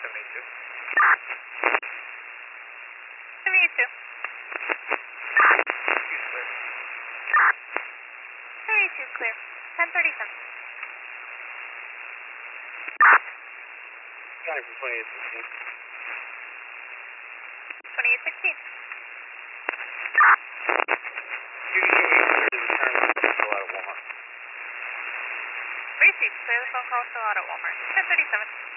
72. 72. Clear. 72 clear. 1037. Guy from 2816. 2816. You can give me clear to return the phone call out of Walmart. Received. Clear the phone call still out at Walmart. 1037.